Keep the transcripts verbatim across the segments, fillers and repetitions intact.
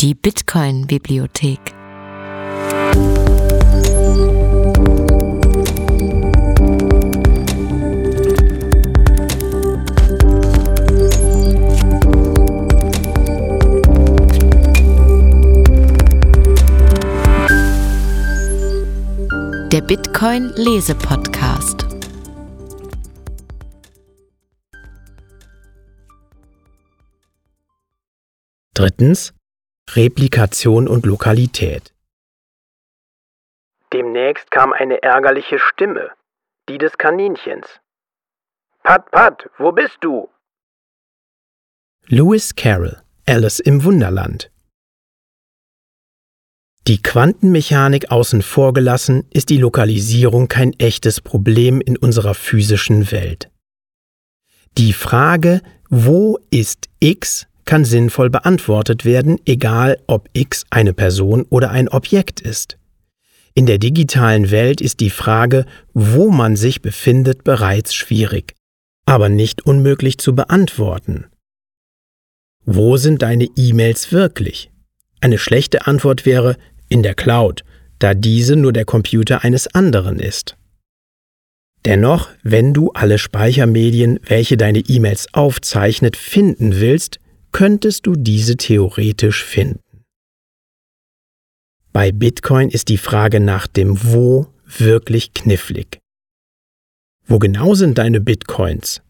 Die Bitcoin-Bibliothek. Der Bitcoin-Lese-Podcast. Drittens. Replikation und Lokalität. Demnächst kam eine ärgerliche Stimme, die des Kaninchens. Pat, Pat, wo bist du? Lewis Carroll, Alice im Wunderland. Die Quantenmechanik außen vor gelassen, ist die Lokalisierung kein echtes Problem in unserer physischen Welt. Die Frage, wo ist X, kann sinnvoll beantwortet werden, egal ob X eine Person oder ein Objekt ist. In der digitalen Welt ist die Frage, wo man sich befindet, bereits schwierig, aber nicht unmöglich zu beantworten. Wo sind deine E-Mails wirklich? Eine schlechte Antwort wäre in der Cloud, da diese nur der Computer eines anderen ist. Dennoch, wenn du alle Speichermedien, welche deine E-Mails aufzeichnet, finden willst, könntest du diese theoretisch finden. Bei Bitcoin ist die Frage nach dem Wo wirklich knifflig. Wo genau sind deine Bitcoins?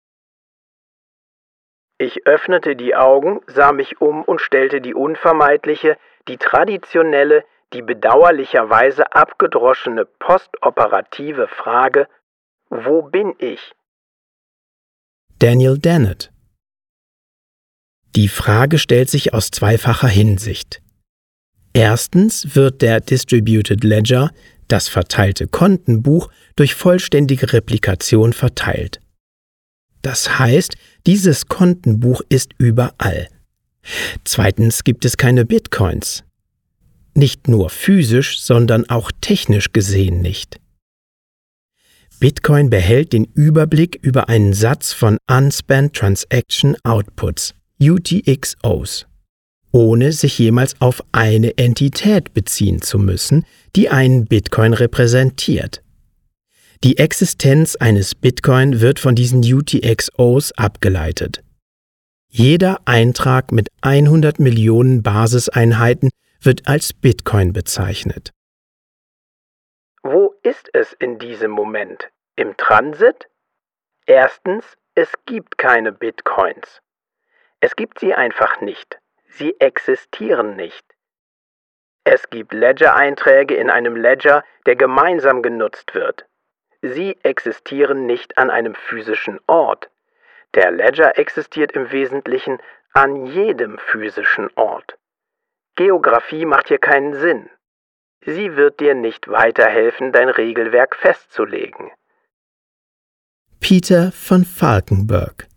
Ich öffnete die Augen, sah mich um und stellte die unvermeidliche, die traditionelle, die bedauerlicherweise abgedroschene postoperative Frage: Wo bin ich? Daniel Dennett. Die Frage stellt sich aus zweifacher Hinsicht. Erstens wird der Distributed Ledger, das verteilte Kontenbuch, durch vollständige Replikation verteilt. Das heißt, dieses Kontenbuch ist überall. Zweitens gibt es keine Bitcoins. Nicht nur physisch, sondern auch technisch gesehen nicht. Bitcoin behält den Überblick über einen Satz von Unspent Transaction Outputs, U T X Os, ohne sich jemals auf eine Entität beziehen zu müssen, die einen Bitcoin repräsentiert. Die Existenz eines Bitcoin wird von diesen U T X Os abgeleitet. Jeder Eintrag mit hundert Millionen Basiseinheiten wird als Bitcoin bezeichnet. Wo ist es in diesem Moment? Im Transit? Erstens, es gibt keine Bitcoins. Es gibt sie einfach nicht. Sie existieren nicht. Es gibt Ledger-Einträge in einem Ledger, der gemeinsam genutzt wird. Sie existieren nicht an einem physischen Ort. Der Ledger existiert im Wesentlichen an jedem physischen Ort. Geografie macht hier keinen Sinn. Sie wird dir nicht weiterhelfen, dein Regelwerk festzulegen. Peter von Falkenberg.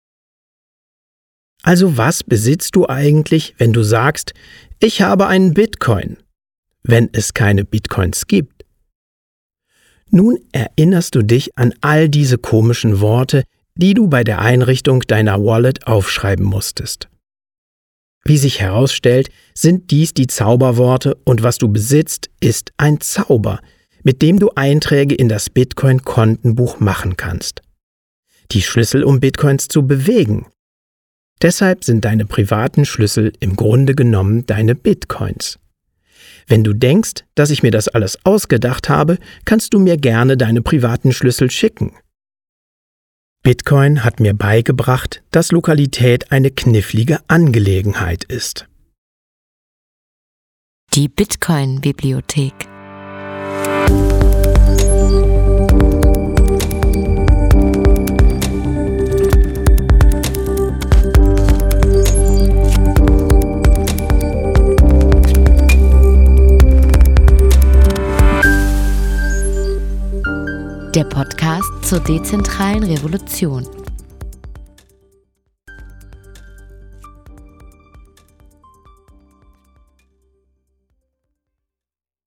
Also was besitzt du eigentlich, wenn du sagst, ich habe einen Bitcoin, wenn es keine Bitcoins gibt? Nun erinnerst du dich an all diese komischen Worte, die du bei der Einrichtung deiner Wallet aufschreiben musstest. Wie sich herausstellt, sind dies die Zauberworte und was du besitzt, ist ein Zauber, mit dem du Einträge in das Bitcoin-Kontenbuch machen kannst. Die Schlüssel, um Bitcoins zu bewegen. Deshalb sind deine privaten Schlüssel im Grunde genommen deine Bitcoins. Wenn du denkst, dass ich mir das alles ausgedacht habe, kannst du mir gerne deine privaten Schlüssel schicken. Bitcoin hat mir beigebracht, dass Lokalität eine knifflige Angelegenheit ist. Die Bitcoin-Bibliothek. Der Podcast zur dezentralen Revolution.